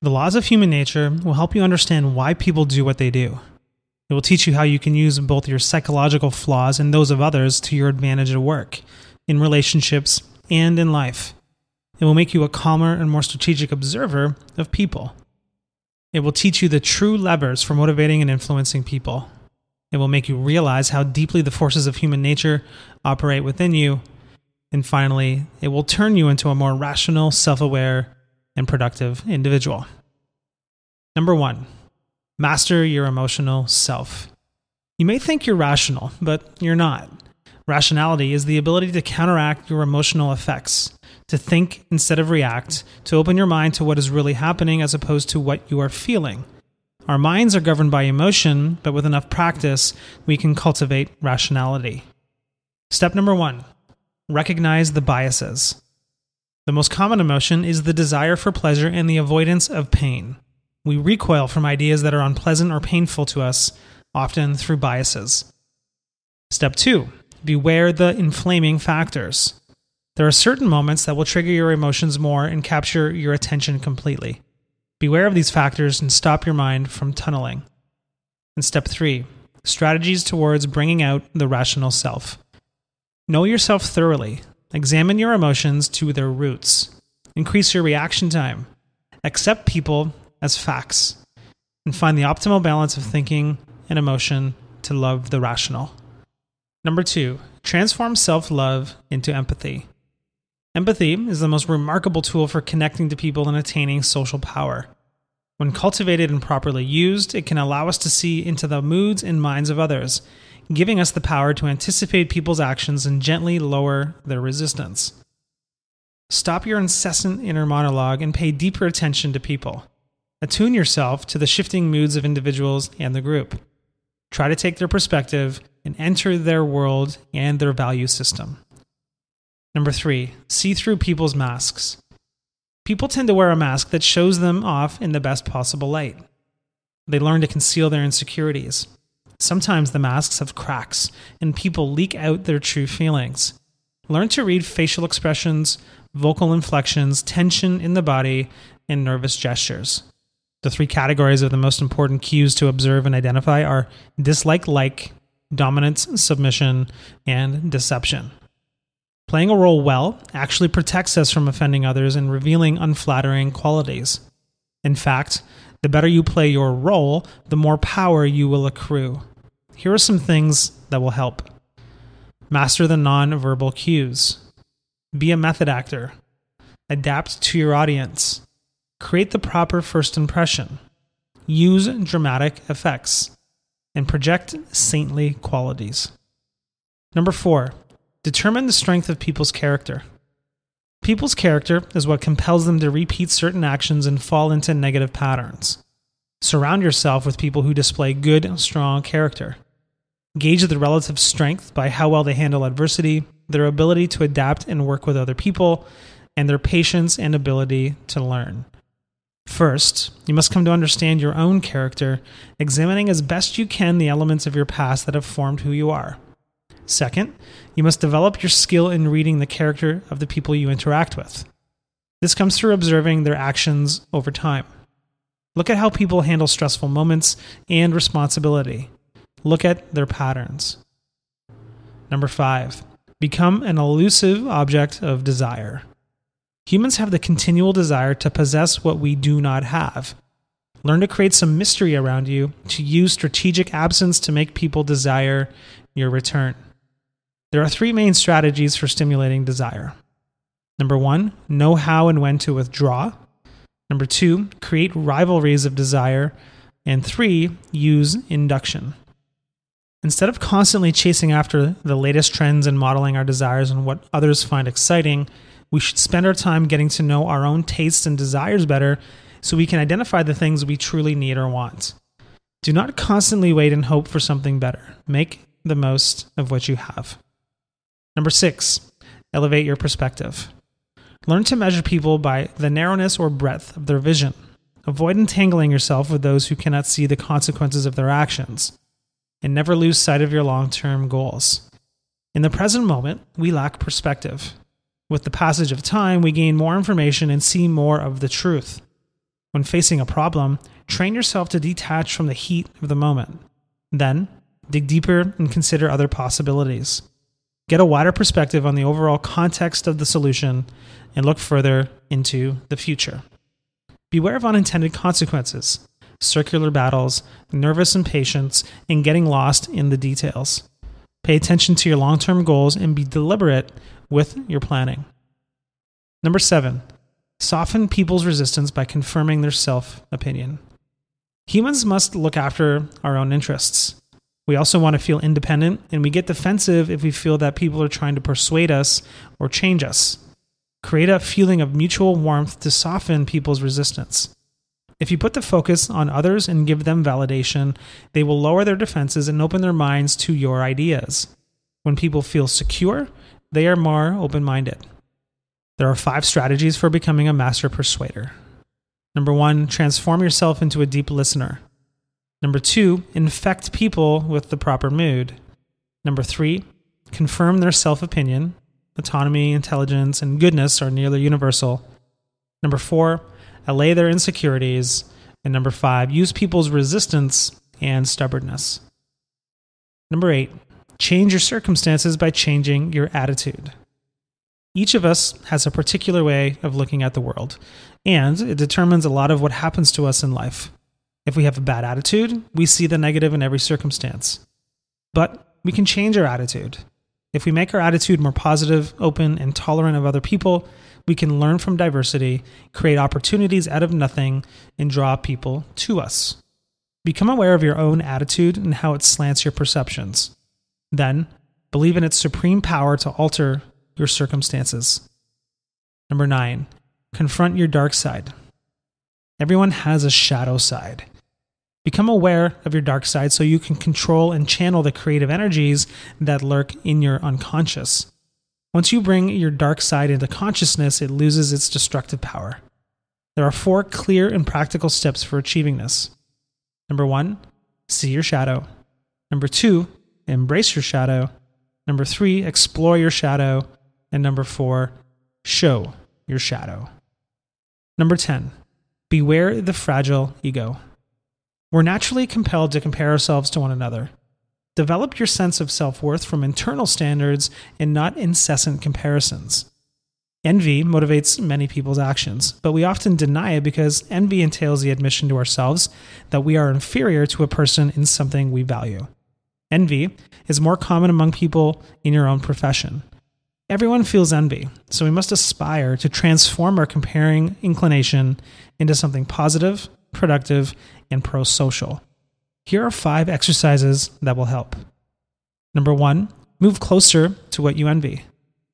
The laws of human nature will help you understand why people do what they do. It will teach you how you can use both your psychological flaws and those of others to your advantage at work, in relationships, and in life. It will make you a calmer and more strategic observer of people. It will teach you the true levers for motivating and influencing people. It will make you realize how deeply the forces of human nature operate within you. And finally, it will turn you into a more rational, self-aware, and productive individual. Number 1, master your emotional self. You may think you're rational, but you're not. Rationality is the ability to counteract your emotional effects, to think instead of react, to open your mind to what is really happening as opposed to what you are feeling. Our minds are governed by emotion, but with enough practice, we can cultivate rationality. Step number 1, recognize the biases. The most common emotion is the desire for pleasure and the avoidance of pain. We recoil from ideas that are unpleasant or painful to us, often through biases. Step 2, beware the inflaming factors. There are certain moments that will trigger your emotions more and capture your attention completely. Beware of these factors and stop your mind from tunneling. And step 3, strategies towards bringing out the rational self. Know yourself thoroughly. Examine your emotions to their roots. Increase your reaction time. Accept people as facts. And find the optimal balance of thinking and emotion to love the rational. Number 2, transform self-love into empathy. Empathy is the most remarkable tool for connecting to people and attaining social power. When cultivated and properly used, it can allow us to see into the moods and minds of others, giving us the power to anticipate people's actions and gently lower their resistance. Stop your incessant inner monologue and pay deeper attention to people. Attune yourself to the shifting moods of individuals and the group. Try to take their perspective and enter their world and their value system. Number 3, see through people's masks. People tend to wear a mask that shows them off in the best possible light. They learn to conceal their insecurities. Sometimes the masks have cracks, and people leak out their true feelings. Learn to read facial expressions, vocal inflections, tension in the body, and nervous gestures. The 3 categories of the most important cues to observe and identify are dislike, dominance, submission, and deception. Playing a role well actually protects us from offending others and revealing unflattering qualities. In fact, the better you play your role, the more power you will accrue. Here are some things that will help. Master the non-verbal cues. Be a method actor. Adapt to your audience. Create the proper first impression. Use dramatic effects. And project saintly qualities. Number 4, determine the strength of people's character. People's character is what compels them to repeat certain actions and fall into negative patterns. Surround yourself with people who display good, strong character. Gauge the relative strength by how well they handle adversity, their ability to adapt and work with other people, and their patience and ability to learn. First, you must come to understand your own character, examining as best you can the elements of your past that have formed who you are. Second, you must develop your skill in reading the character of the people you interact with. This comes through observing their actions over time. Look at how people handle stressful moments and responsibility. Look at their patterns. Number 5, become an elusive object of desire. Humans have the continual desire to possess what we do not have. Learn to create some mystery around you, to use strategic absence to make people desire your return. There are 3 main strategies for stimulating desire. Number 1, know how and when to withdraw. Number 2, create rivalries of desire. And 3, use induction. Instead of constantly chasing after the latest trends and modeling our desires and what others find exciting, we should spend our time getting to know our own tastes and desires better so we can identify the things we truly need or want. Do not constantly wait and hope for something better. Make the most of what you have. Number 6, elevate your perspective. Learn to measure people by the narrowness or breadth of their vision. Avoid entangling yourself with those who cannot see the consequences of their actions. And never lose sight of your long-term goals. In the present moment, we lack perspective. With the passage of time, we gain more information and see more of the truth. When facing a problem, train yourself to detach from the heat of the moment. Then, dig deeper and consider other possibilities. Get a wider perspective on the overall context of the solution and look further into the future. Beware of unintended consequences, circular battles, nervous impatience, and getting lost in the details. Pay attention to your long-term goals and be deliberate with your planning. Number 7, soften people's resistance by confirming their self-opinion. Humans must look after our own interests. We also want to feel independent, and we get defensive if we feel that people are trying to persuade us or change us. Create a feeling of mutual warmth to soften people's resistance. If you put the focus on others and give them validation, they will lower their defenses and open their minds to your ideas. When people feel secure, they are more open-minded. There are 5 strategies for becoming a master persuader. Number 1, transform yourself into a deep listener. Number 2, infect people with the proper mood. Number 3, confirm their self-opinion. Autonomy, intelligence, and goodness are nearly universal. Number 4, allay their insecurities. And number 5, use people's resistance and stubbornness. Number 8, change your circumstances by changing your attitude. Each of us has a particular way of looking at the world, and it determines a lot of what happens to us in life. If we have a bad attitude, we see the negative in every circumstance. But we can change our attitude. If we make our attitude more positive, open, and tolerant of other people, we can learn from diversity, create opportunities out of nothing, and draw people to us. Become aware of your own attitude and how it slants your perceptions. Then, believe in its supreme power to alter your circumstances. Number 9, confront your dark side. Everyone has a shadow side. Become aware of your dark side so you can control and channel the creative energies that lurk in your unconscious. Once you bring your dark side into consciousness, it loses its destructive power. There are 4 clear and practical steps for achieving this. Number 1, see your shadow. Number 2, embrace your shadow. Number 3, explore your shadow. And number 4, show your shadow. Number 10, beware the fragile ego. We're naturally compelled to compare ourselves to one another. Develop your sense of self-worth from internal standards and not incessant comparisons. Envy motivates many people's actions, but we often deny it because envy entails the admission to ourselves that we are inferior to a person in something we value. Envy is more common among people in your own profession. Everyone feels envy, so we must aspire to transform our comparing inclination into something positive, productive, and pro-social. Here are 5 exercises that will help. Number 1, move closer to what you envy.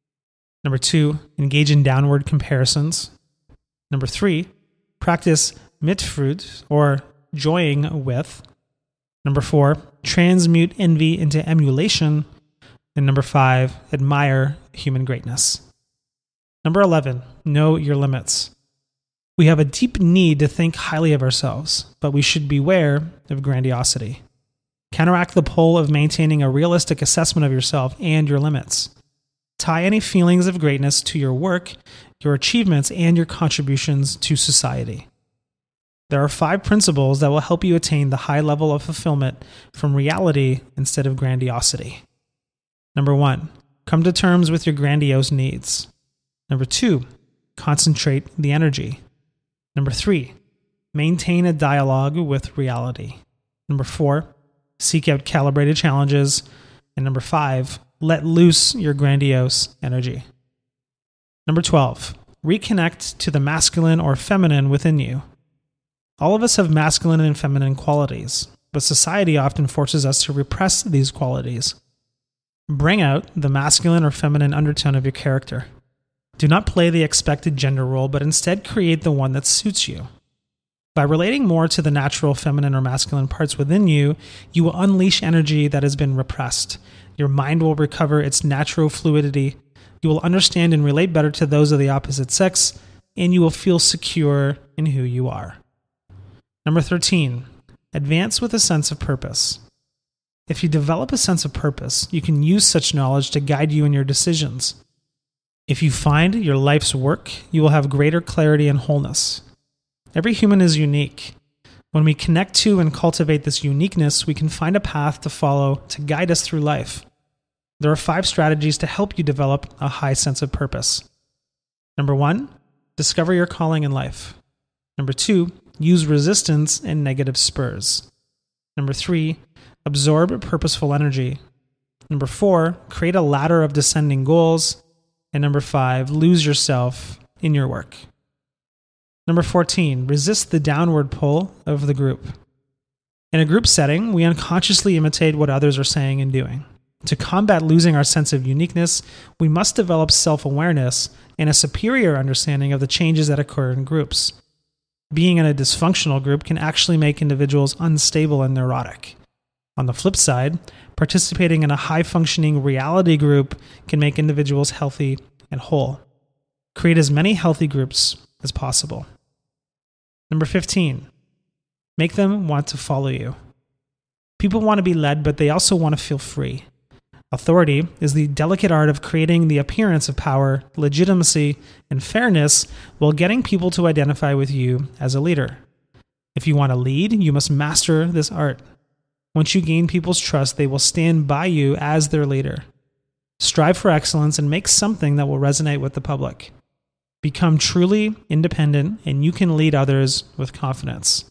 Number 2, engage in downward comparisons. Number 3, practice mitfrut, or joying with. Number 4, transmute envy into emulation. And number 5, admire human greatness. Number 11, know your limits. We have a deep need to think highly of ourselves, but we should beware of grandiosity. Counteract the pull of maintaining a realistic assessment of yourself and your limits. Tie any feelings of greatness to your work, your achievements, and your contributions to society. There are 5 principles that will help you attain the high level of fulfillment from reality instead of grandiosity. Number 1, come to terms with your grandiose needs. Number 2, concentrate the energy. Number 3, maintain a dialogue with reality. Number 4, seek out calibrated challenges. And number 5, let loose your grandiose energy. Number 12, reconnect to the masculine or feminine within you. All of us have masculine and feminine qualities, but society often forces us to repress these qualities. Bring out the masculine or feminine undertone of your character. Do not play the expected gender role, but instead create the one that suits you. By relating more to the natural feminine or masculine parts within you, you will unleash energy that has been repressed. Your mind will recover its natural fluidity. You will understand and relate better to those of the opposite sex, and you will feel secure in who you are. Number 13, advance with a sense of purpose. If you develop a sense of purpose, you can use such knowledge to guide you in your decisions. If you find your life's work, you will have greater clarity and wholeness. Every human is unique. When we connect to and cultivate this uniqueness, we can find a path to follow to guide us through life. There are 5 strategies to help you develop a high sense of purpose. Number 1, discover your calling in life. Number 2, use resistance and negative spurs. Number 3, absorb purposeful energy. Number 4, create a ladder of descending goals. And number 5, lose yourself in your work. Number 14, resist the downward pull of the group. In a group setting, we unconsciously imitate what others are saying and doing. To combat losing our sense of uniqueness, we must develop self-awareness and a superior understanding of the changes that occur in groups. Being in a dysfunctional group can actually make individuals unstable and neurotic. On the flip side, participating in a high-functioning reality group can make individuals healthy and whole. Create as many healthy groups as possible. Number 15, make them want to follow you. People want to be led, but they also want to feel free. Authority is the delicate art of creating the appearance of power, legitimacy, and fairness while getting people to identify with you as a leader. If you want to lead, you must master this art. Once you gain people's trust, they will stand by you as their leader. Strive for excellence and make something that will resonate with the public. Become truly independent, and you can lead others with confidence.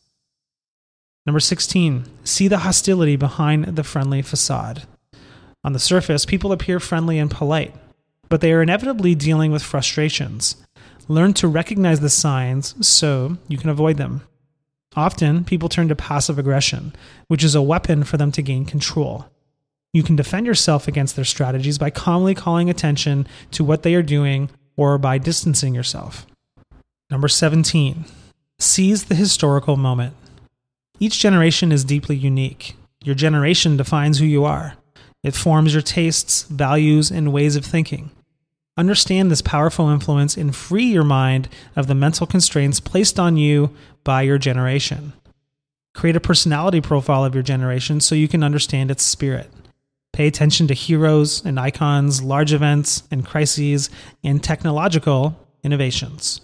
Number 16, see the hostility behind the friendly facade. On the surface, people appear friendly and polite, but they are inevitably dealing with frustrations. Learn to recognize the signs so you can avoid them. Often, people turn to passive aggression, which is a weapon for them to gain control. You can defend yourself against their strategies by calmly calling attention to what they are doing or by distancing yourself. Number 17, seize the historical moment. Each generation is deeply unique. Your generation defines who you are. It forms your tastes, values, and ways of thinking. Understand this powerful influence and free your mind of the mental constraints placed on you by your generation. Create a personality profile of your generation so you can understand its spirit. Pay attention to heroes and icons, large events and crises, and technological innovations.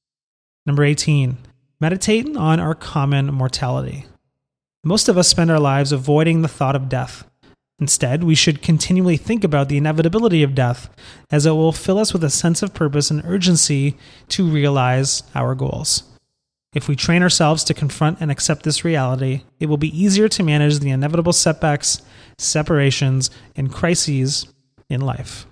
Number 18, meditate on our common mortality. Most of us spend our lives avoiding the thought of death. Instead, we should continually think about the inevitability of death, as it will fill us with a sense of purpose and urgency to realize our goals. If we train ourselves to confront and accept this reality, it will be easier to manage the inevitable setbacks, separations, and crises in life.